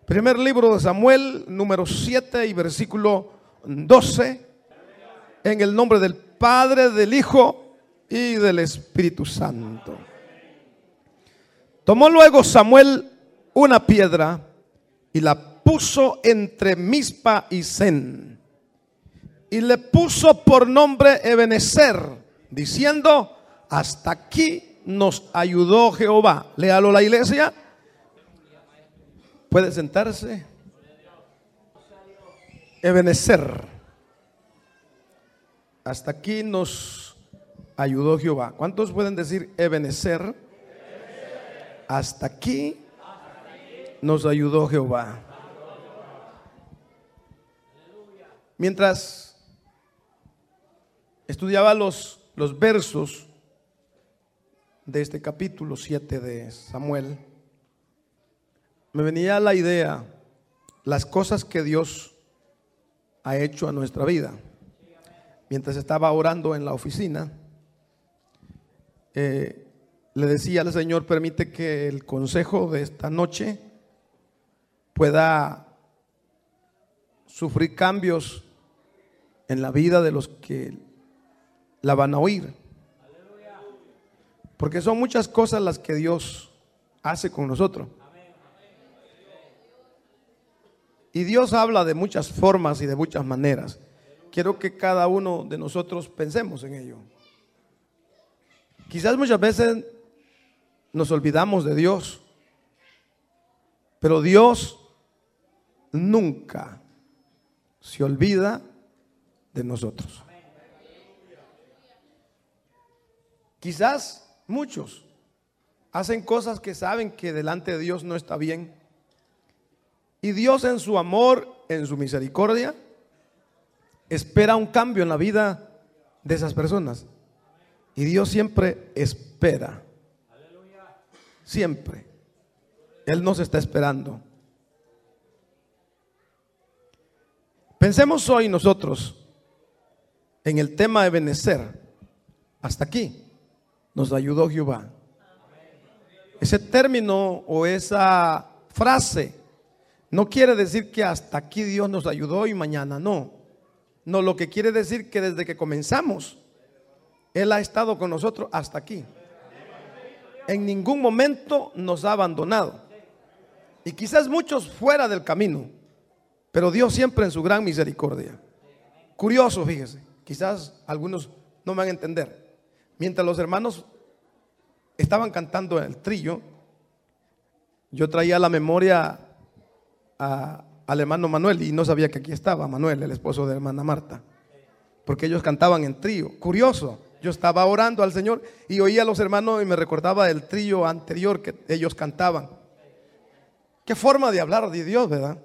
Primer libro de Samuel, número 7 y versículo 12. En el nombre del Padre, del Hijo y del Espíritu Santo. Tomó luego Samuel una piedra y la puso entre Mizpa y Sen, y le puso por nombre Ebenezer, diciendo: hasta aquí nos ayudó Jehová. Léalo la iglesia. Puede sentarse. Ebenezer. Hasta aquí nos ayudó Jehová. ¿Cuántos pueden decir Ebenezer? Hasta aquí nos ayudó Jehová. Mientras estudiaba los versos de este capítulo 7 de Samuel, me venía la idea, las cosas que Dios ha hecho a nuestra vida. Mientras estaba orando en la oficina, le decía al Señor: permite que el consejo de esta noche pueda sufrir cambios en la vida de los que la van a oír. Porque son muchas cosas las que Dios hace con nosotros. Y Dios habla de muchas formas y de muchas maneras. Quiero que cada uno de nosotros pensemos en ello. Quizás muchas veces nos olvidamos de Dios, pero Dios nunca se olvida de nosotros. Quizás muchos hacen cosas que saben que delante de Dios no está bien, y Dios, en su amor, en su misericordia, espera un cambio en la vida de esas personas. Y Dios siempre espera. Siempre. Él nos está esperando. Pensemos hoy nosotros en el tema de Ebenezer. Hasta aquí nos ayudó Jehová. Ese término o esa frase no quiere decir que hasta aquí Dios nos ayudó y mañana no. No, lo que quiere decir que desde que comenzamos Él ha estado con nosotros hasta aquí. En ningún momento nos ha abandonado. Y quizás muchos fuera del camino, pero Dios siempre en su gran misericordia. Curioso, fíjese, quizás algunos no me van a entender. Mientras los hermanos estaban cantando el trillo, yo traía a la memoria al hermano Manuel, y no sabía que aquí estaba Manuel, el esposo de la hermana Marta, porque ellos cantaban en trío. Curioso, yo estaba orando al Señor y oía a los hermanos y me recordaba del trío anterior que ellos cantaban. Qué forma de hablar de Dios, ¿verdad?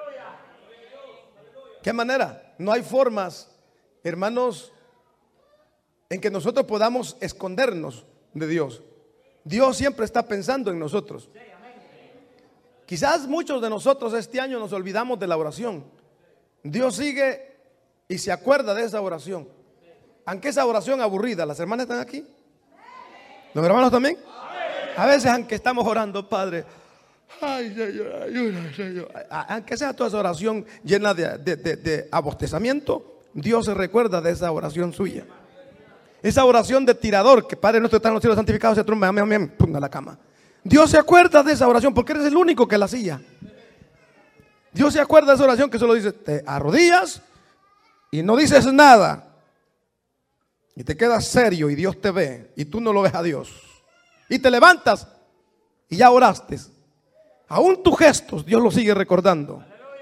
Qué manera. No hay formas, hermanos, en que nosotros podamos escondernos de Dios. Dios siempre está pensando en nosotros. Quizás muchos de nosotros este año nos olvidamos de la oración. Dios sigue y se acuerda de esa oración. Aunque esa oración aburrida. ¿Las hermanas están aquí? ¿Los hermanos también? A veces, aunque estamos orando, Padre, ay, aunque sea toda esa oración llena de abostezamiento, Dios se recuerda de esa oración suya. Esa oración de tirador, que Padre nuestro que está en los cielos, santificado sea tu nombre, amén, amén, pum, a la cama. Dios se acuerda de esa oración porque eres el único que la hacía. Dios se acuerda de esa oración que solo dice: te arrodillas y no dices nada, y te quedas serio y Dios te ve y tú no lo ves a Dios, y te levantas y ya oraste. Aún tus gestos Dios los sigue recordando.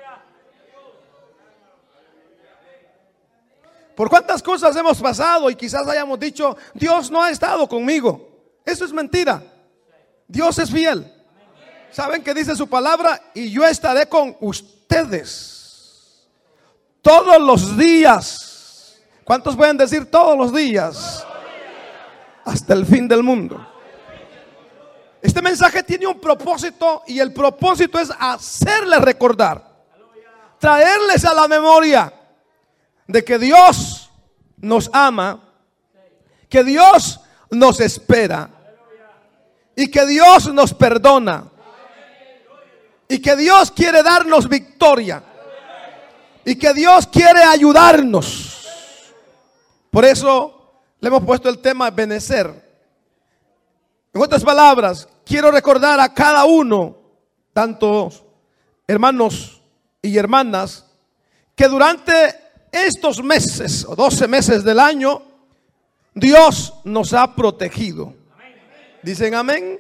Por cuántas cosas hemos pasado y quizás hayamos dicho: Dios no ha estado conmigo. Eso es mentira. Dios es fiel. ¿Saben qué dice su palabra? Y yo estaré con ustedes todos los días. ¿Cuántos pueden decir todos los días? Hasta el fin del mundo. Este mensaje tiene un propósito, y el propósito es hacerles recordar, traerles a la memoria de que Dios nos ama, que Dios nos espera y que Dios nos perdona. y que Dios quiere darnos victoria y que Dios quiere ayudarnos. Por eso le hemos puesto el tema Benecer. En otras palabras, quiero recordar a cada uno, tantos hermanos y hermanas, que durante estos meses o 12 meses del año, Dios nos ha protegido. ¿Dicen amén?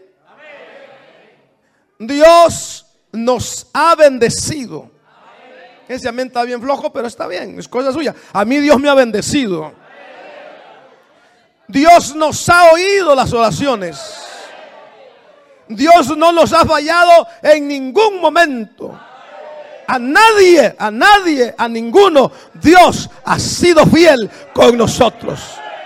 Dios nos ha bendecido. Ese amén está bien flojo, pero está bien, es cosa suya. A mí Dios me ha bendecido. Dios nos ha oído las oraciones. Dios no nos ha fallado en ningún momento. A nadie, a ninguno, Dios ha sido fiel con nosotros.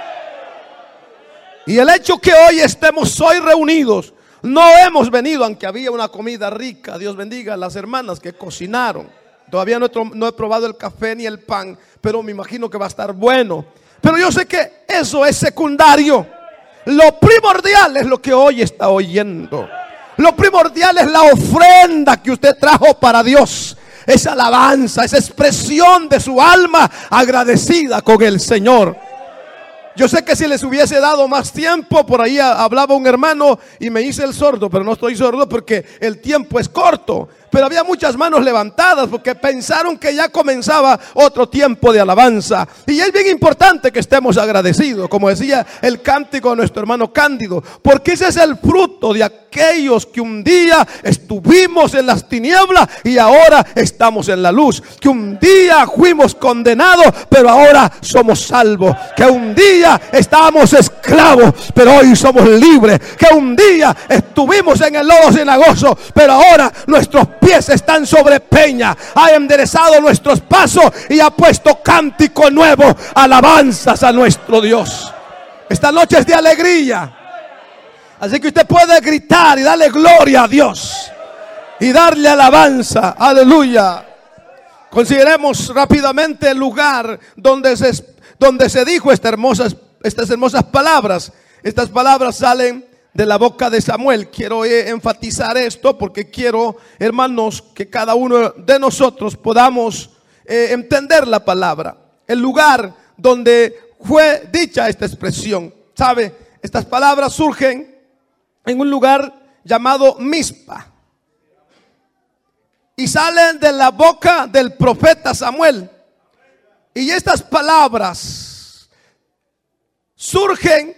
Y el hecho que hoy estemos hoy reunidos, no hemos venido, aunque había una comida rica, Dios bendiga a las hermanas que cocinaron. Todavía no he probado el café ni el pan, pero me imagino que va a estar bueno. Pero yo sé que eso es secundario. Lo primordial es lo que hoy está oyendo. Lo primordial es la ofrenda que usted trajo para Dios. Esa alabanza, esa expresión de su alma agradecida con el Señor. Yo sé que si les hubiese dado más tiempo, por ahí hablaba un hermano y me hice el sordo, pero no estoy sordo porque el tiempo es corto. Pero había muchas manos levantadas porque pensaron que ya comenzaba otro tiempo de alabanza. Y es bien importante que estemos agradecidos, como decía el cántico de nuestro hermano Cándido, porque ese es el fruto de aquellos que un día estuvimos en las tinieblas y ahora estamos en la luz. Que un día fuimos condenados, pero ahora somos salvos. Que un día estábamos esclavos, pero hoy somos libres. Que un día estuvimos en el lodo cenagoso, pero ahora nuestros pies están sobre peña. Ha enderezado nuestros pasos y ha puesto cántico nuevo, alabanzas a nuestro Dios. Esta noche es de alegría, así que usted puede gritar y darle gloria a Dios y darle alabanza. Aleluya. Consideremos rápidamente el lugar donde se dijo estas hermosas palabras. Estas palabras salen de la boca de Samuel. Quiero enfatizar esto porque quiero, hermanos, que cada uno de nosotros podamos entender la palabra. El lugar donde fue dicha esta expresión. ¿Sabe? Estas palabras surgen en un lugar llamado Mizpa y salen de la boca del profeta Samuel. Y estas palabras surgen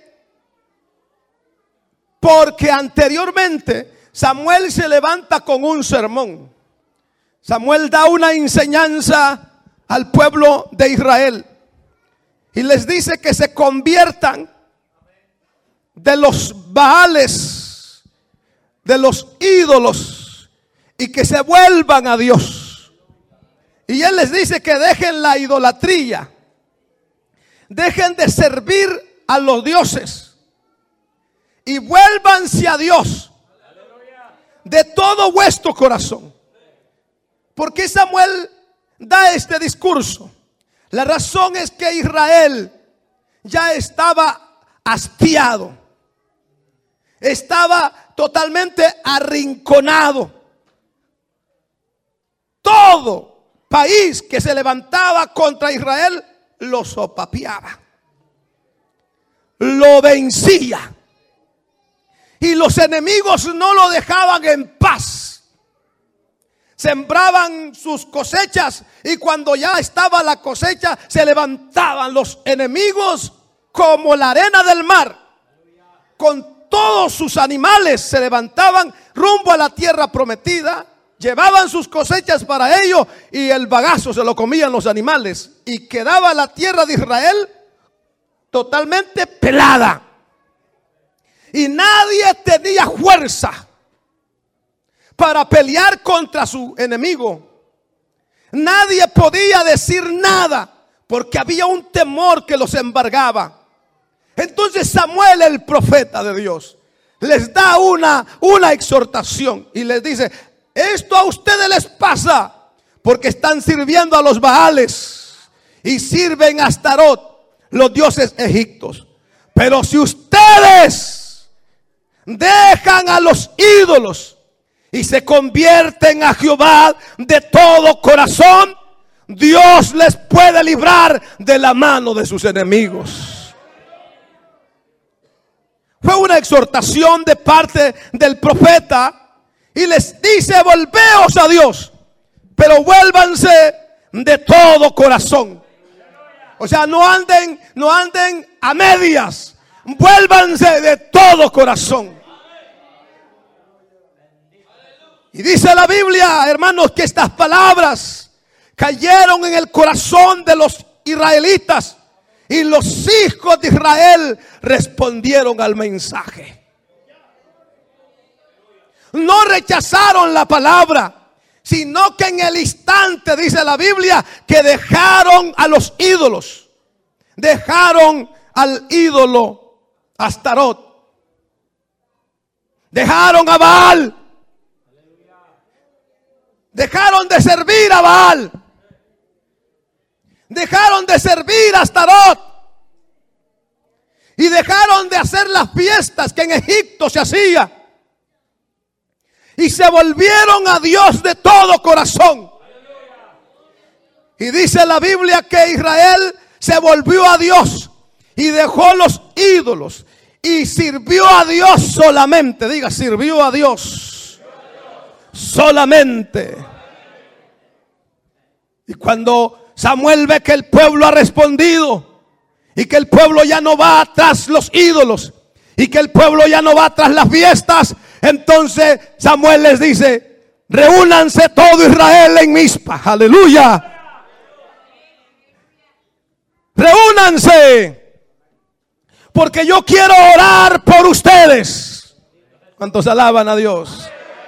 porque anteriormente Samuel se levanta con un sermón. Samuel da una enseñanza al pueblo de Israel y les dice que se conviertan de los baales, de los ídolos, y que se vuelvan a Dios. Y él les dice que dejen la idolatría, dejen de servir a los dioses y vuélvanse a Dios de todo vuestro corazón. ¿Por qué Samuel da este discurso? La razón es que Israel ya estaba hastiado, estaba totalmente arrinconado. Todo país que se levantaba contra Israel lo sopapeaba, lo vencía. Y los enemigos no lo dejaban en paz. Sembraban sus cosechas y cuando ya estaba la cosecha se levantaban los enemigos como la arena del mar. Con todos sus animales se levantaban rumbo a la tierra prometida. Llevaban sus cosechas para ellos y el bagazo se lo comían los animales. Y quedaba la tierra de Israel totalmente pelada. Y nadie tenía fuerza para pelear contra su enemigo. Nadie podía decir nada porque había un temor que los embargaba. Entonces Samuel, el profeta de Dios, les da una exhortación y les dice: esto a ustedes les pasa porque están sirviendo a los Baales y sirven a Astarot, los dioses egipcios. Pero si ustedes dejan a los ídolos y se convierten a Jehová de todo corazón, Dios les puede librar de la mano de sus enemigos. Fue una exhortación de parte del profeta y les dice: volveos a Dios, pero vuélvanse de todo corazón. O sea, no anden a medias, vuélvanse de todo corazón. Y dice la Biblia, hermanos, que estas palabras cayeron en el corazón de los israelitas, y los hijos de Israel respondieron al mensaje. No rechazaron la palabra, sino que en el instante, dice la Biblia, que dejaron a los ídolos. Dejaron al ídolo Astarot. Dejaron a Baal. Dejaron de servir a Baal. Dejaron de servir a Astarot. Y dejaron de hacer las fiestas que en Egipto se hacía. Y se volvieron a Dios de todo corazón. Y dice la Biblia que Israel se volvió a Dios y dejó los ídolos y sirvió a Dios solamente. Diga, sirvió a Dios solamente. Y cuando Samuel ve que el pueblo ha respondido y que el pueblo ya no va tras los ídolos y que el pueblo ya no va tras las fiestas, entonces Samuel les dice: reúnanse todo Israel en Mizpa. Aleluya. Reúnanse, porque yo quiero orar por ustedes. ¿Cuántos alaban a Dios?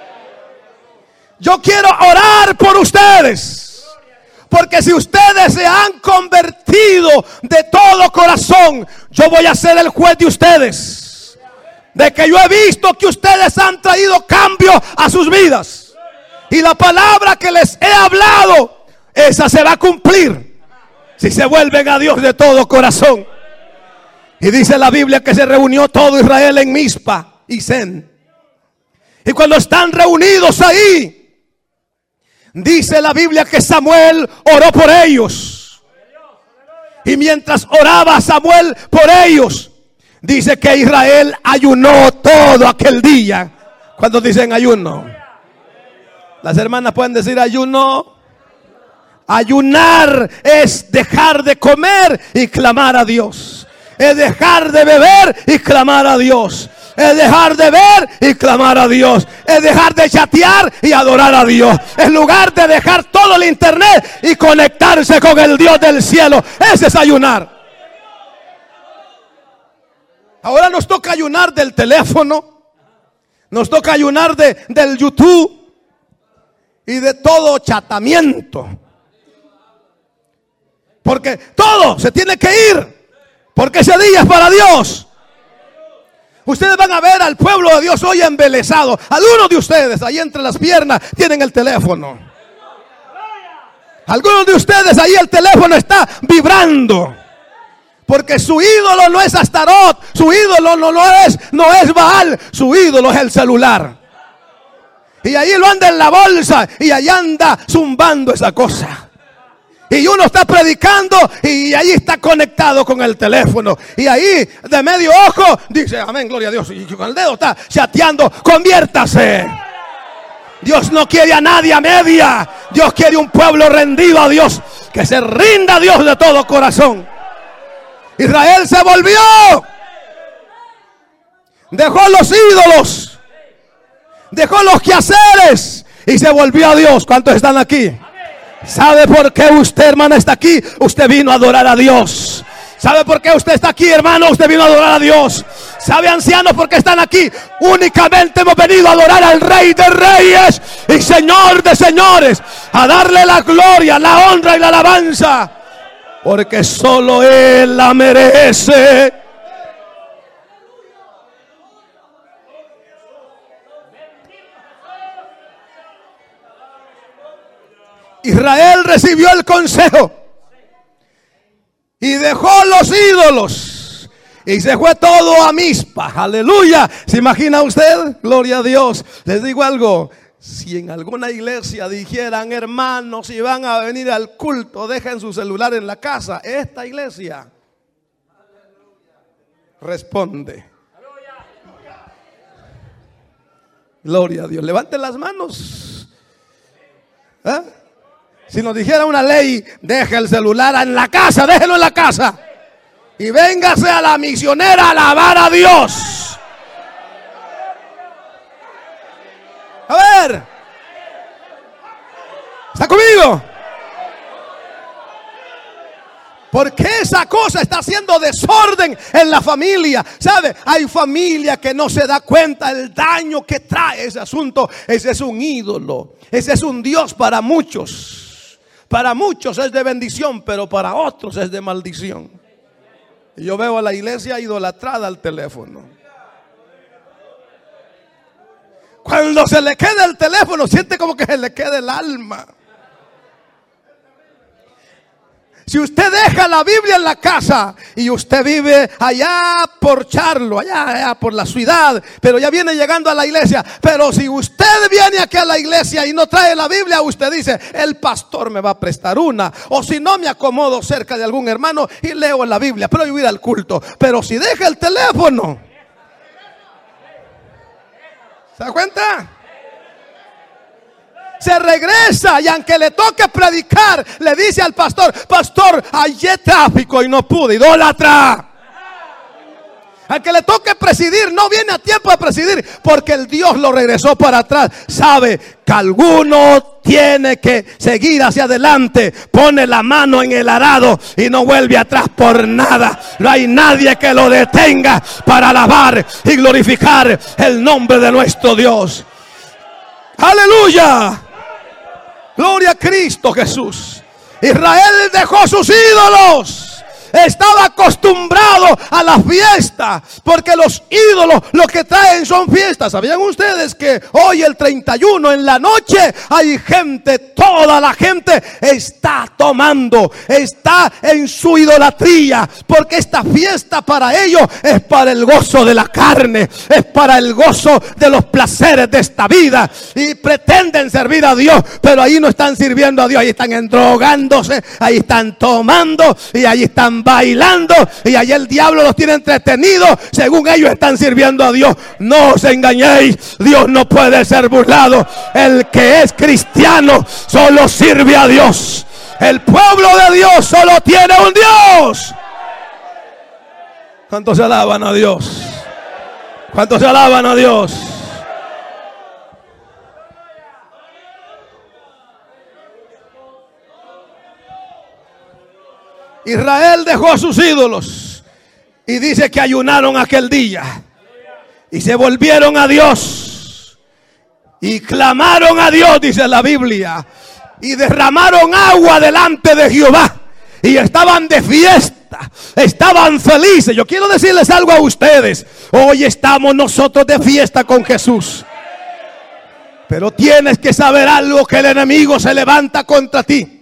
Yo quiero orar por ustedes, porque si ustedes se han convertido de todo corazón, yo voy a ser el juez de ustedes. De que yo he visto que ustedes han traído cambio a sus vidas, y la palabra que les he hablado, esa se va a cumplir si se vuelven a Dios de todo corazón. Y dice la Biblia que se reunió todo Israel en Mizpa y Sen. Y cuando están reunidos ahí, dice la Biblia que Samuel oró por ellos. Y mientras oraba Samuel por ellos, dice que Israel ayunó todo aquel día. Cuando dicen ayuno, las hermanas pueden decir ayuno. Ayunar es dejar de comer y clamar a Dios. Es dejar de beber y clamar a Dios. Es dejar de ver y clamar a Dios. Es dejar de chatear y adorar a Dios. En lugar de dejar todo el internet y conectarse con el Dios del cielo. Ese es ayunar. Ahora nos toca ayunar del teléfono. Nos toca ayunar del YouTube y de todo chatamiento. Porque todo se tiene que ir, porque ese día es para Dios. Ustedes van a ver al pueblo de Dios hoy embelesado. Algunos de ustedes ahí entre las piernas tienen el teléfono. Algunos de ustedes ahí el teléfono está vibrando. Porque su ídolo no es Astarot, su ídolo no es Baal, su ídolo es el celular. Y ahí lo anda en la bolsa y ahí anda zumbando esa cosa. Y uno está predicando y ahí está conectado con el teléfono. Y ahí de medio ojo dice amén, gloria a Dios. Y con el dedo está chateando. Conviértase. Dios no quiere a nadie a media. Dios quiere un pueblo rendido a Dios, que se rinda a Dios de todo corazón. Israel se volvió. Dejó los ídolos. Dejó los quehaceres y se volvió a Dios. ¿Cuántos están aquí? ¿Sabe por qué usted, hermana, está aquí? Usted vino a adorar a Dios. ¿Sabe por qué usted está aquí, hermano? Usted vino a adorar a Dios. ¿Sabe, ancianos, por qué están aquí? Únicamente hemos venido a adorar al Rey de Reyes y Señor de Señores, a darle la gloria, la honra y la alabanza, porque solo Él la merece. Israel recibió el consejo y dejó los ídolos y se fue todo a Mizpa. Aleluya. ¿Se imagina usted? Gloria a Dios. Les digo algo, Si en alguna iglesia dijeran, hermanos, si van a venir al culto, dejen su celular en la casa, esta iglesia responde. Gloria a Dios. Levanten las manos. ¿Eh? Si nos dijera una ley, deje el celular en la casa, déjelo en la casa y véngase a la misionera a alabar a Dios. A ver, ¿está conmigo? Porque esa cosa está haciendo desorden en la familia. ¿Sabe? Hay familia que no se da cuenta el daño que trae ese asunto. Ese es un ídolo. Ese es un Dios para muchos. Para muchos es de bendición, pero para otros es de maldición. Y yo veo a la iglesia idolatrada al teléfono. Cuando se le queda el teléfono, siente como que se le queda el alma. Si usted deja la Biblia en la casa y usted vive allá por Charlo, allá por la ciudad, pero ya viene llegando a la iglesia, pero si usted viene aquí a la iglesia y no trae la Biblia, usted dice, el pastor me va a prestar una, o si no, me acomodo cerca de algún hermano y leo la Biblia, pero yo voy al culto. Pero si deja el teléfono, ¿se da cuenta? Se regresa y aunque le toque predicar, le dice al pastor, pastor, hallé tráfico y no pude, idólatra. Al que le toque presidir, no viene a tiempo de presidir, porque el Dios lo regresó para atrás. Sabe que alguno tiene que seguir hacia adelante, pone la mano en el arado y no vuelve atrás por nada. No hay nadie que lo detenga para alabar y glorificar el nombre de nuestro Dios. Aleluya. Gloria a Cristo Jesús. Israel dejó sus ídolos. Estaba acostumbrado a la fiesta, porque los ídolos lo que traen son fiestas. ¿Sabían ustedes que hoy el 31 en la noche hay gente, toda la gente está tomando, está en su idolatría? Porque esta fiesta para ellos es para el gozo de la carne, es para el gozo de los placeres de esta vida, y pretenden servir a Dios, pero ahí no están sirviendo a Dios. Ahí están endrogándose, ahí están tomando y ahí están bailando, y ahí el diablo los tiene entretenidos. Según ellos están sirviendo a Dios. No os engañéis, Dios no puede ser burlado. El que es cristiano solo sirve a Dios. El pueblo de Dios solo tiene un Dios. ¿Cuántos se alaban a Dios? ¿Cuántos se alaban a Dios? Israel dejó sus ídolos y dice que ayunaron aquel día y se volvieron a Dios y clamaron a Dios, dice la Biblia, y derramaron agua delante de Jehová y estaban de fiesta, estaban felices. Yo quiero decirles algo a ustedes: hoy estamos nosotros de fiesta con Jesús, pero tienes que saber algo, que el enemigo se levanta contra ti.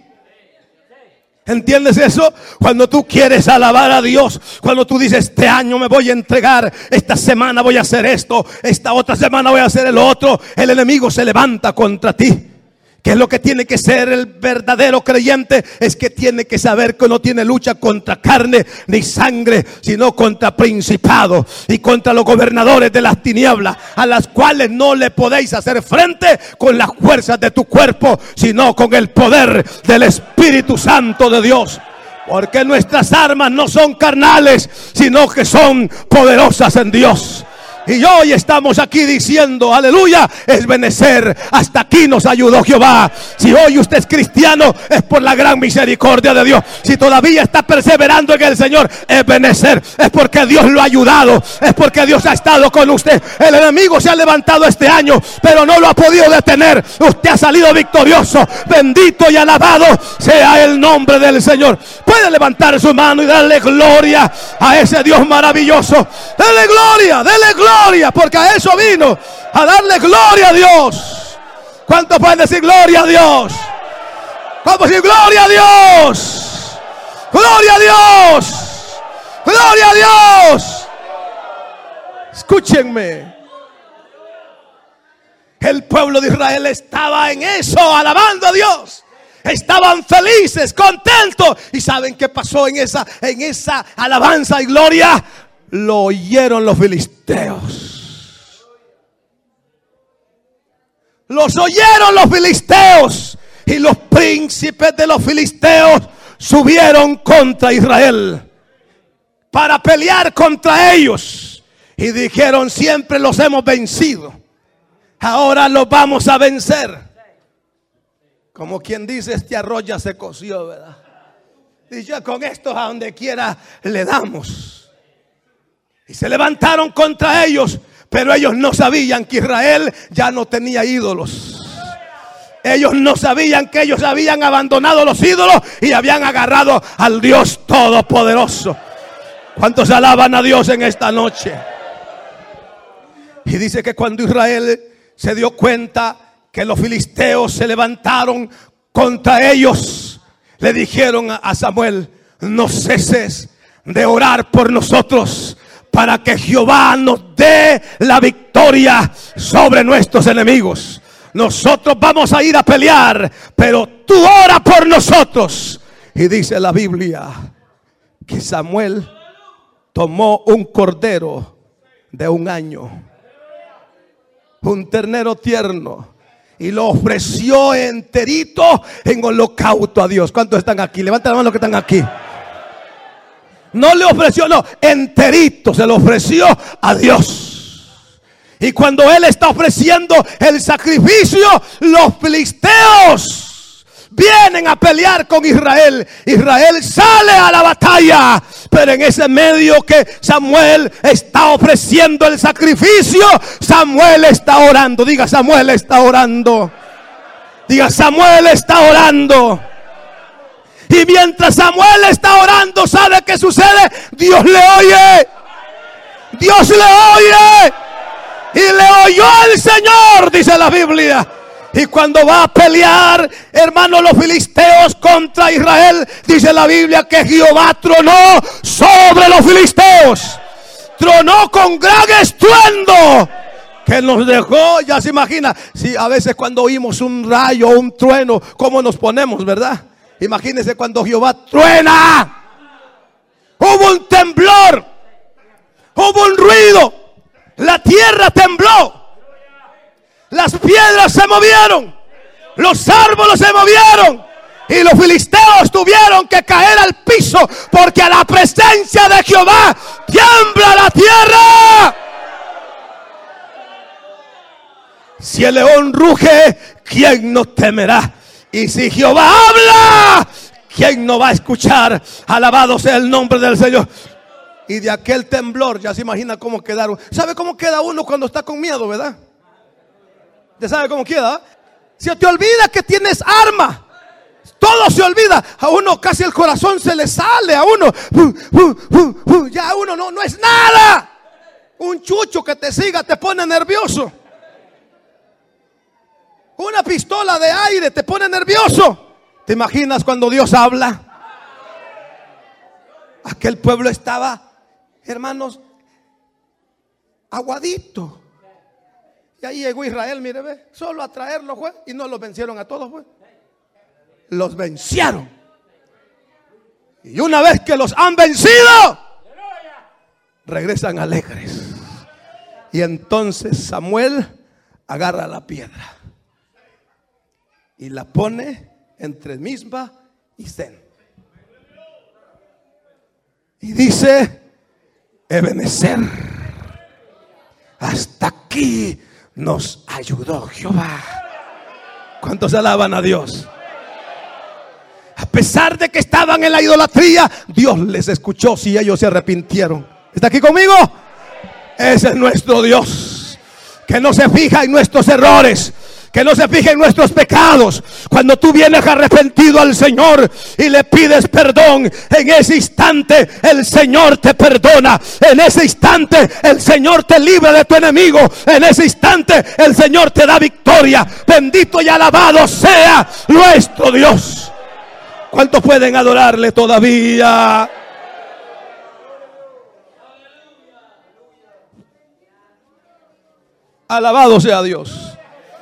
¿Entiendes eso? Cuando tú quieres alabar a Dios, cuando tú dices, este año me voy a entregar, esta semana voy a hacer esto, esta otra semana voy a hacer el otro, el enemigo se levanta contra ti. ¿Qué es lo que tiene que ser el verdadero creyente? Es que tiene que saber que no tiene lucha contra carne ni sangre, sino contra principados y contra los gobernadores de las tinieblas, a las cuales no le podéis hacer frente con las fuerzas de tu cuerpo, sino con el poder del Espíritu Santo de Dios. Porque nuestras armas no son carnales, sino que son poderosas en Dios. Y hoy estamos aquí diciendo, aleluya, es Ebenecer, hasta aquí nos ayudó Jehová. Si hoy usted es cristiano, es por la gran misericordia de Dios. Si todavía está perseverando en el Señor, Ebenecer, es porque Dios lo ha ayudado, es porque Dios ha estado con usted. El enemigo se ha levantado este año, pero no lo ha podido detener. Usted ha salido victorioso. Bendito y alabado sea el nombre del Señor. Puede levantar su mano y darle gloria a ese Dios maravilloso. Dele gloria, porque a eso vino, a darle gloria a Dios. ¿Cuántos pueden decir gloria a Dios? Vamos a decir gloria a Dios. Gloria a Dios. Gloria a Dios. Escúchenme. El pueblo de Israel estaba en eso, alabando a Dios. Estaban felices, contentos. ¿Y saben qué pasó en esa alabanza y gloria? Lo oyeron los filisteos. Los oyeron los filisteos. Y los príncipes de los filisteos subieron contra Israel para pelear contra ellos. Y dijeron: siempre los hemos vencido, ahora los vamos a vencer. Como quien dice, este arroz ya se coció, ¿verdad? Y ya con esto a donde quiera le damos. Y se levantaron contra ellos, pero ellos no sabían que Israel ya no tenía ídolos. Ellos no sabían que ellos habían abandonado los ídolos y habían agarrado al Dios Todopoderoso. ¿Cuántos alaban a Dios en esta noche? Y dice que cuando Israel se dio cuenta que los filisteos se levantaron contra ellos, le dijeron a Samuel: no ceses de orar por nosotros para que Jehová nos dé la victoria sobre nuestros enemigos. Nosotros vamos a ir a pelear, pero tú ora por nosotros. Y dice la Biblia que Samuel tomó un cordero de 1 año, un ternero tierno, y lo ofreció enterito en holocausto a Dios. ¿Cuántos están aquí? Levanten la mano los que están aquí. No le ofreció, no, enterito se lo ofreció a Dios. Y cuando él está ofreciendo el sacrificio, los filisteos vienen a pelear con Israel. Israel sale a la batalla, pero en ese medio que Samuel está ofreciendo el sacrificio, Samuel está orando. Diga: Samuel está orando. Diga: Samuel está orando. Y mientras Samuel está orando, ¿sabe qué sucede? Dios le oye. Dios le oye. Y le oyó el Señor, dice la Biblia. Y cuando va a pelear, hermanos, los filisteos contra Israel, dice la Biblia que Jehová tronó sobre los filisteos. Tronó con gran estruendo, que nos dejó, ya se imagina, si a veces cuando oímos un rayo o un trueno, cómo nos ponemos, ¿verdad? Imagínense cuando Jehová truena. Hubo un temblor, hubo un ruido. La tierra tembló, las piedras se movieron, los árboles se movieron, y los filisteos tuvieron que caer al piso, porque a la presencia de Jehová tiembla la tierra. Si el león ruge, ¿quién no temerá? Y si Jehová habla, ¿quién no va a escuchar? Alabado sea el nombre del Señor. Y de aquel temblor, ya se imagina cómo quedaron. ¿Sabe cómo queda uno cuando está con miedo, verdad? ¿Usted sabe cómo queda? Se te olvida que tienes arma. Todo se olvida. A uno casi el corazón se le sale. A uno ya uno no es nada. Un chucho que te siga te pone nervioso. Una pistola de aire te pone nervioso. ¿Te imaginas cuando Dios habla? Aquel pueblo estaba, hermanos, aguadito. Y ahí llegó Israel, mire, ve, solo a traerlos, fue, y no los vencieron a todos, fue. Los vencieron. Y una vez que los han vencido, regresan alegres. Y entonces Samuel agarra la piedra y la pone entre Mispa y Sen. Y dice: Ebenezer, hasta aquí nos ayudó Jehová. ¿Cuántos alaban a Dios? A pesar de que estaban en la idolatría, Dios les escuchó si ellos se arrepintieron. ¿Está aquí conmigo? Ese es nuestro Dios, que no se fija en nuestros errores, que no se fije en nuestros pecados. Cuando tú vienes arrepentido al Señor y le pides perdón, en ese instante el Señor te perdona. En ese instante el Señor te libra de tu enemigo. En ese instante el Señor te da victoria. Bendito y alabado sea nuestro Dios. ¿Cuántos pueden adorarle todavía? Alabado sea Dios.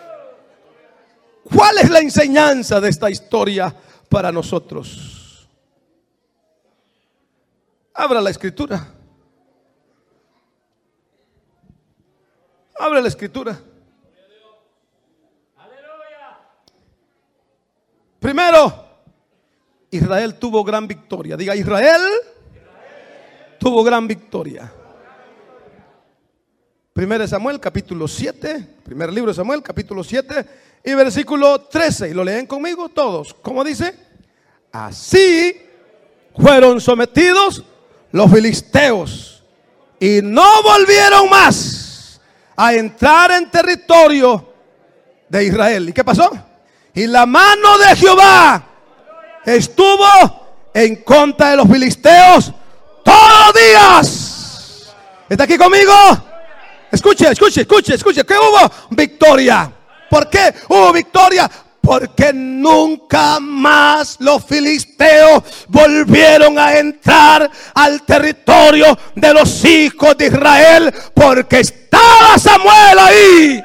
¿Cuál es la enseñanza de esta historia para nosotros? Abra la escritura. Abra la escritura. Primero, Israel tuvo gran victoria. Diga, Israel tuvo gran victoria. Primero de Samuel, capítulo 7. Primer libro de Samuel, capítulo 7 y versículo 13. Y lo leen conmigo todos. ¿Cómo dice? Así fueron sometidos los filisteos y no volvieron más a entrar en territorio de Israel. ¿Y qué pasó? Y la mano de Jehová estuvo en contra de los filisteos todos los días. ¿Está aquí conmigo? Escuche. ¿Qué hubo? Victoria. ¿Por qué hubo victoria? Porque nunca más los filisteos volvieron a entrar al territorio de los hijos de Israel, porque estaba Samuel ahí.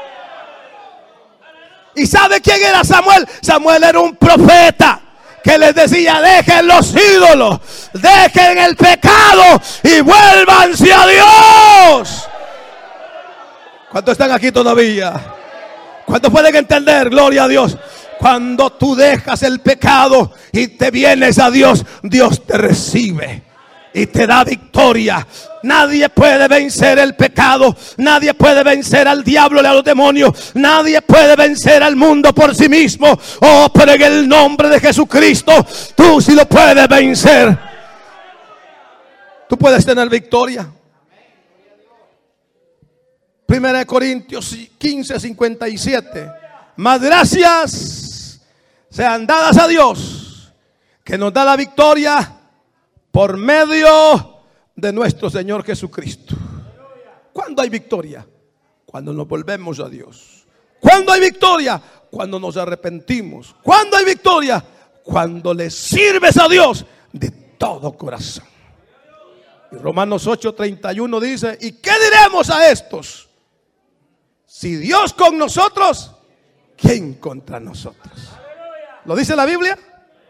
¿Y sabe quién era Samuel? Samuel era un profeta que les decía: dejen los ídolos, dejen el pecado y vuélvanse a Dios. ¿Cuántos están aquí todavía? ¿Cuántos pueden entender? Gloria a Dios. Cuando tú dejas el pecado y te vienes a Dios, Dios te recibe y te da victoria. Nadie puede vencer el pecado. Nadie puede vencer al diablo y a los demonios. Nadie puede vencer al mundo por sí mismo. Oh, pero en el nombre de Jesucristo, tú sí lo puedes vencer. Tú puedes tener victoria. Primera de Corintios 15:57. Más gracias sean dadas a Dios, que nos da la victoria por medio de nuestro Señor Jesucristo. ¿Cuándo hay victoria? Cuando nos volvemos a Dios. ¿Cuándo hay victoria? Cuando nos arrepentimos. ¿Cuándo hay victoria? Cuando le sirves a Dios de todo corazón. Y Romanos 8:31 dice: ¿y qué diremos a estos? Si Dios con nosotros, ¿quién contra nosotros? ¿Lo dice la Biblia?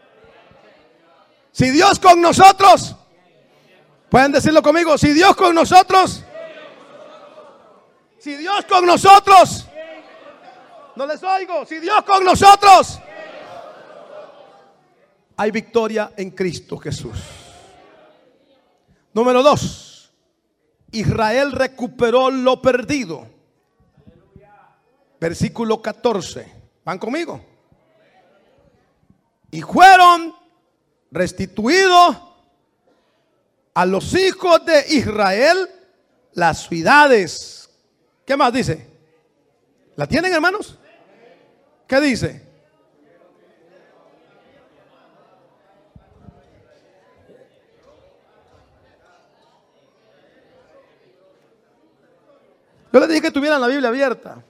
Si Dios con nosotros, pueden decirlo conmigo: si Dios con nosotros, si Dios con nosotros, no les oigo, si Dios con nosotros, hay victoria en Cristo Jesús. Número 2, Israel recuperó lo perdido. Versículo 14. ¿Van conmigo? Y fueron restituidos a los hijos de Israel las ciudades. ¿Qué más dice? ¿La tienen, hermanos? ¿Qué dice? Yo les dije que tuvieran la Biblia abierta.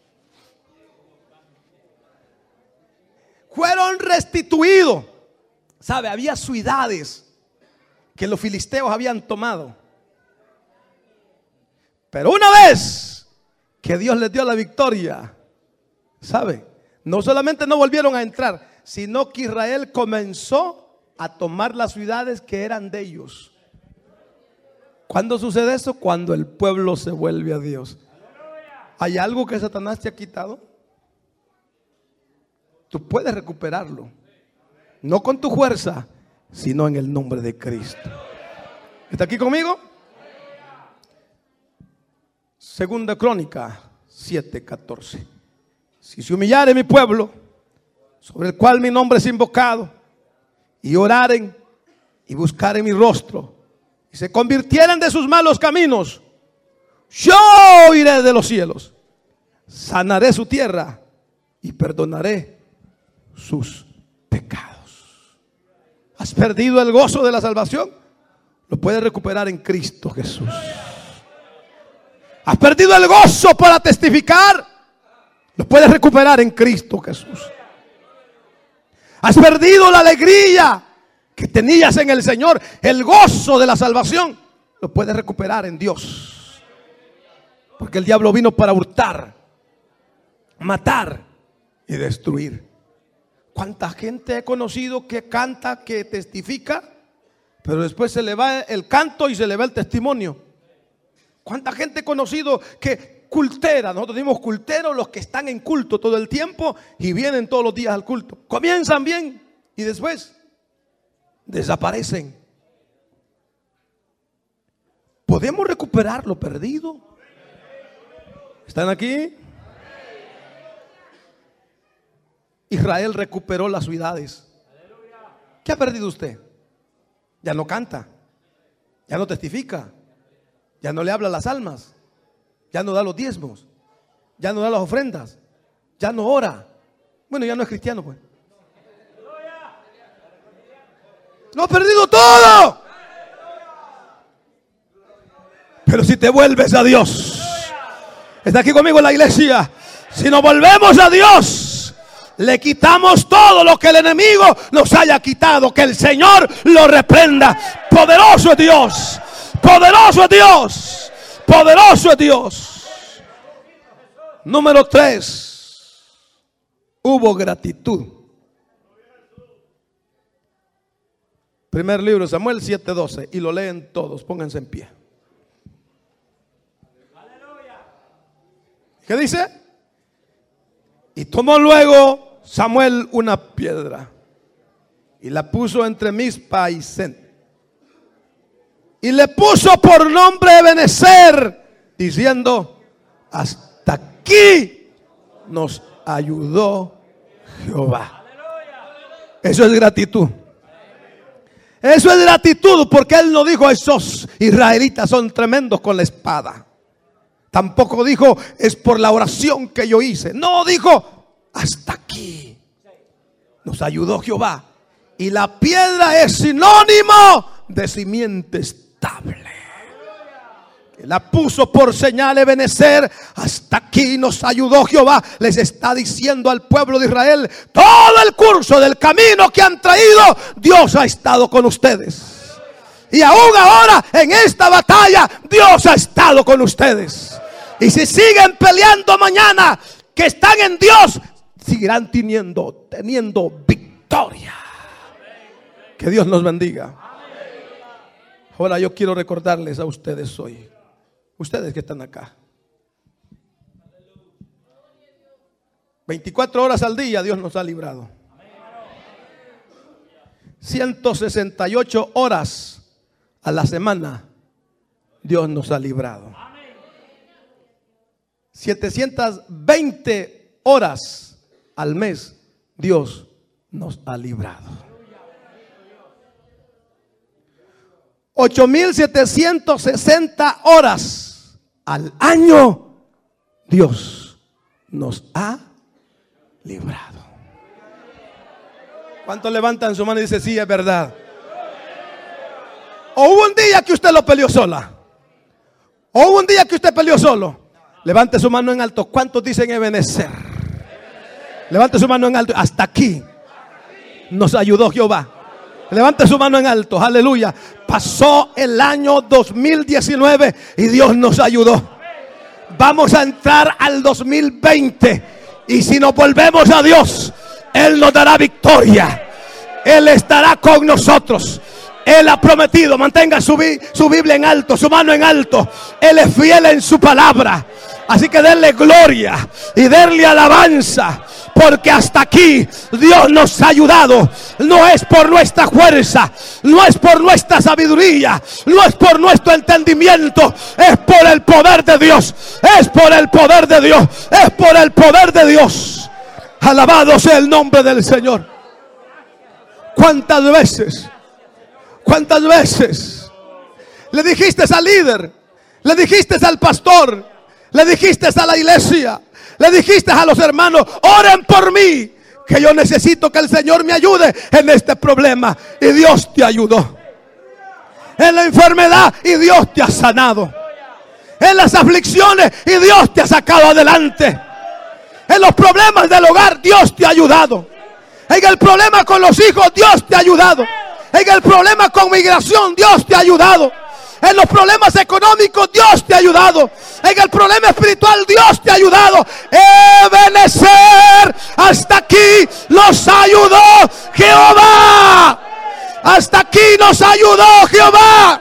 Fueron restituidos. ¿Sabe? Había ciudades que los filisteos habían tomado. Pero una vez que Dios les dio la victoria, ¿sabe? No solamente no volvieron a entrar, sino que Israel comenzó a tomar las ciudades que eran de ellos. ¿Cuándo sucede eso? Cuando el pueblo se vuelve a Dios. ¿Hay algo que Satanás te ha quitado? Tú puedes recuperarlo, no con tu fuerza, sino en el nombre de Cristo. ¿Está aquí conmigo? Segunda Crónica 7:14. Si se humillare mi pueblo, sobre el cual mi nombre es invocado, y oraren y buscaren mi rostro, y se convirtieren de sus malos caminos, yo oiré de los cielos, sanaré su tierra y perdonaré sus pecados. ¿Has perdido el gozo de la salvación? Lo puedes recuperar en Cristo Jesús. ¿Has perdido el gozo para testificar? Lo puedes recuperar en Cristo Jesús. ¿Has perdido la alegría que tenías en el Señor, el gozo de la salvación? Lo puedes recuperar en Dios. Porque el diablo vino para hurtar, matar y destruir. ¿Cuánta gente he conocido que canta, que testifica, pero después se le va el canto y se le va el testimonio? ¿Cuánta gente he conocido que cultera? Nosotros decimos culteros, los que están en culto todo el tiempo y vienen todos los días al culto. Comienzan bien y después desaparecen. ¿Podemos recuperar lo perdido? ¿Están aquí? Israel recuperó las ciudades. ¿Qué ha perdido usted? Ya no canta, ya no testifica, ya no le habla a las almas, ya no da los diezmos, ya no da las ofrendas, ya no ora. Bueno, ya no es cristiano, pues. Lo ha perdido todo. Pero si te vuelves a Dios, está aquí conmigo en la iglesia. Si nos volvemos a Dios, le quitamos todo lo que el enemigo nos haya quitado. Que el Señor lo reprenda. Poderoso es Dios. Poderoso es Dios. Poderoso es Dios. Número 3. Hubo gratitud. Primer libro, Samuel 7:12. Y lo leen todos. Pónganse en pie. ¿Qué dice? Y tomó luego Samuel una piedra y la puso entre Mizpa y Sen, y le puso por nombre Ebenezer, diciendo: hasta aquí nos ayudó Jehová. Eso es gratitud. Eso es gratitud, porque él no dijo: esos israelitas son tremendos con la espada. Tampoco dijo: es por la oración que yo hice. No, dijo: hasta aquí nos ayudó Jehová. Y la piedra es sinónimo de simiente estable. La puso por señal Ebenezer. Hasta aquí nos ayudó Jehová. Les está diciendo al pueblo de Israel: todo el curso del camino que han traído, Dios ha estado con ustedes. Y aún ahora en esta batalla, Dios ha estado con ustedes. Y si siguen peleando mañana, que están en Dios, seguirán teniendo victoria. Que Dios nos bendiga. Ahora yo quiero recordarles a ustedes hoy, ustedes que están acá, 24 horas al día Dios nos ha librado. 168 horas a la semana Dios nos ha librado. 720 horas al mes Dios nos ha librado. 8,760 horas al año Dios nos ha librado. ¿Cuántos levantan su mano y dicen: sí, es verdad? ¿O hubo un día que usted lo peleó sola? ¿O hubo un día que usted peleó solo? Levante su mano en alto. ¿Cuántos dicen Ebenezer? Levante su mano en alto. Hasta aquí nos ayudó Jehová. Levante su mano en alto. Aleluya. Pasó el año 2019 y Dios nos ayudó. Vamos a entrar al 2020. Y si nos volvemos a Dios, Él nos dará victoria. Él estará con nosotros. Él ha prometido. Mantenga su Biblia en alto, su mano en alto. Él es fiel en su palabra. Así que denle gloria y denle alabanza, porque hasta aquí Dios nos ha ayudado. No es por nuestra fuerza, no es por nuestra sabiduría, no es por nuestro entendimiento, es por el poder de Dios. Es por el poder de Dios. Es por el poder de Dios. Alabado sea el nombre del Señor. ¿Cuántas veces le dijiste al líder, le dijiste al pastor, le dijiste a la iglesia, le dijiste a los hermanos: oren por mí, que yo necesito que el Señor me ayude en este problema? Y Dios te ayudó. En la enfermedad, y Dios te ha sanado. En las aflicciones, y Dios te ha sacado adelante. En los problemas del hogar, Dios te ha ayudado. En el problema con los hijos, Dios te ha ayudado. En el problema con migración, Dios te ha ayudado. En los problemas económicos Dios te ha ayudado. En el problema espiritual Dios te ha ayudado. Ebenecer, hasta aquí nos ayudó Jehová. Hasta aquí nos ayudó Jehová.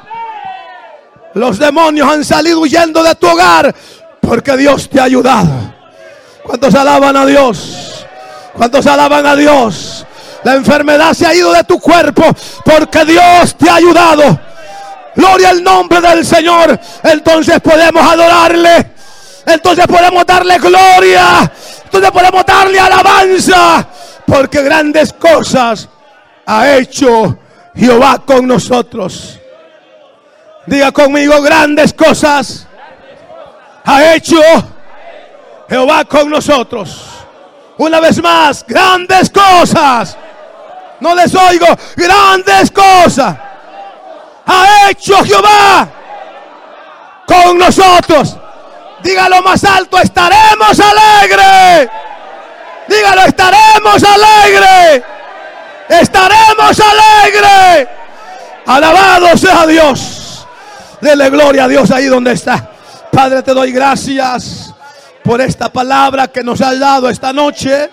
Los demonios han salido huyendo de tu hogar porque Dios te ha ayudado. ¿Cuántos alaban a Dios? ¿Cuántos alaban a Dios? La enfermedad se ha ido de tu cuerpo porque Dios te ha ayudado. Gloria al nombre del Señor. Entonces podemos adorarle. Entonces podemos darle gloria. Entonces podemos darle alabanza. Porque grandes cosas ha hecho Jehová con nosotros. Diga conmigo: grandes cosas ha hecho Jehová con nosotros. Una vez más: grandes cosas. No les oigo. Grandes cosas ha hecho Jehová con nosotros. Dígalo más alto: estaremos alegres. Dígalo: estaremos alegres. Estaremos alegres. Alabado sea Dios. Dele gloria a Dios ahí donde está. Padre, te doy gracias por esta palabra que nos has dado esta noche.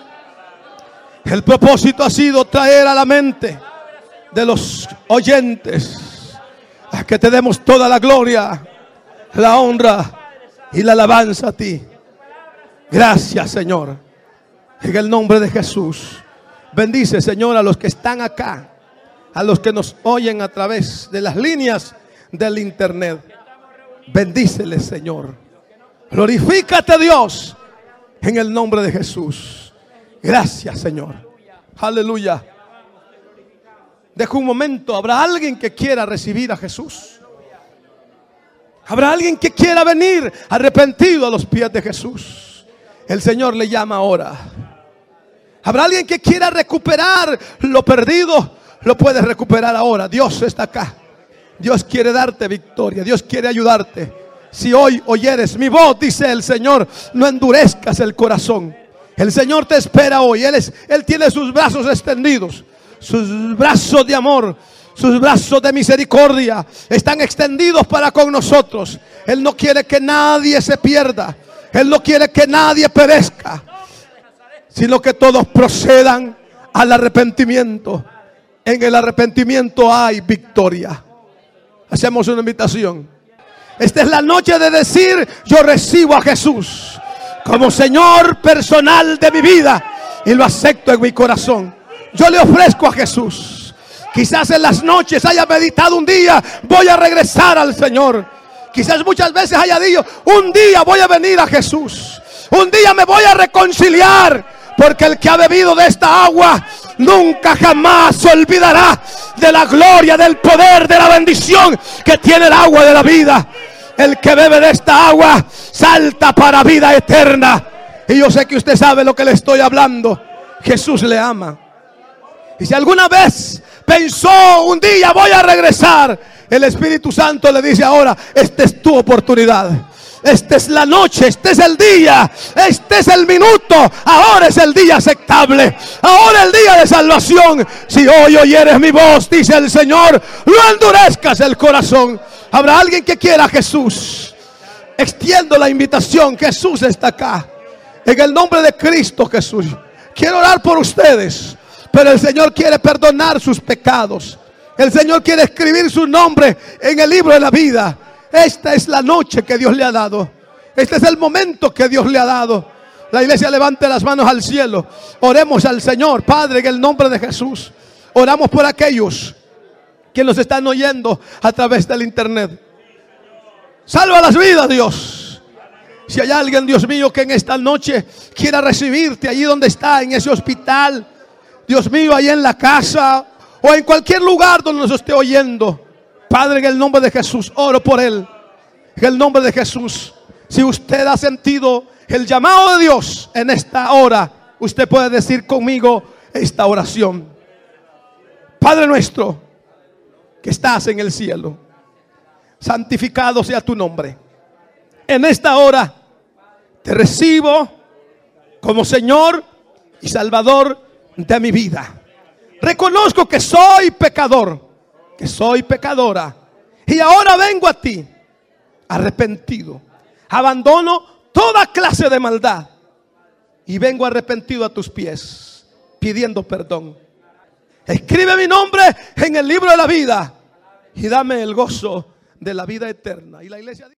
El propósito ha sido traer a la mente de los oyentes a que te demos toda la gloria, la honra y la alabanza a ti. Gracias, Señor. En el nombre de Jesús. Bendice, Señor, a los que están acá, a los que nos oyen a través de las líneas del internet. Bendíceles, Señor. Glorifícate, Dios, en el nombre de Jesús. Gracias, Señor. Aleluya. Dejo un momento. ¿Habrá alguien que quiera recibir a Jesús? ¿Habrá alguien que quiera venir arrepentido a los pies de Jesús? El Señor le llama ahora. ¿Habrá alguien que quiera recuperar lo perdido? Lo puedes recuperar ahora. Dios está acá. Dios quiere darte victoria. Dios quiere ayudarte. Si hoy oyeres mi voz, dice el Señor, no endurezcas el corazón. El Señor te espera hoy. Él tiene sus brazos extendidos. Sus brazos de amor, sus brazos de misericordia están extendidos para con nosotros. Él no quiere que nadie se pierda. Él no quiere que nadie perezca, sino que todos procedan al arrepentimiento. En el arrepentimiento hay victoria. Hacemos una invitación. Esta es la noche de decir: yo recibo a Jesús como Señor personal de mi vida y lo acepto en mi corazón. Yo le ofrezco a Jesús. Quizás en las noches haya meditado un día: voy a regresar al Señor. Quizás muchas veces haya dicho: un día voy a venir a Jesús. Un día me voy a reconciliar. Porque el que ha bebido de esta agua nunca jamás se olvidará de la gloria, del poder, de la bendición que tiene el agua de la vida. El que bebe de esta agua salta para vida eterna. Y yo sé que usted sabe lo que le estoy hablando. Jesús le ama. Y si alguna vez pensó: un día voy a regresar, el Espíritu Santo le dice ahora: esta es tu oportunidad. Esta es la noche, este es el día, este es el minuto. Ahora es el día aceptable. Ahora el día de salvación. Si hoy oyeres mi voz, dice el Señor, no endurezcas el corazón. Habrá alguien que quiera a Jesús. Extiendo la invitación. Jesús está acá. En el nombre de Cristo Jesús. Quiero orar por ustedes. Pero el Señor quiere perdonar sus pecados. El Señor quiere escribir su nombre en el libro de la vida. Esta es la noche que Dios le ha dado. Este es el momento que Dios le ha dado. La iglesia levante las manos al cielo. Oremos al Señor. Padre, en el nombre de Jesús, oramos por aquellos que nos están oyendo a través del internet. Salva las vidas, Dios. Si hay alguien, Dios mío, que en esta noche quiera recibirte allí donde está, en ese hospital, Dios mío, ahí en la casa o en cualquier lugar donde nos esté oyendo, Padre, en el nombre de Jesús, oro por él. En el nombre de Jesús. Si usted ha sentido el llamado de Dios en esta hora, usted puede decir conmigo esta oración. Padre nuestro que estás en el cielo, santificado sea tu nombre. En esta hora te recibo como Señor y Salvador de mi vida. Reconozco que soy pecador, que soy pecadora. Y ahora vengo a ti arrepentido. Abandono toda clase de maldad y vengo arrepentido a tus pies, pidiendo perdón. Escribe mi nombre en el libro de la vida y dame el gozo de la vida eterna. Y la iglesia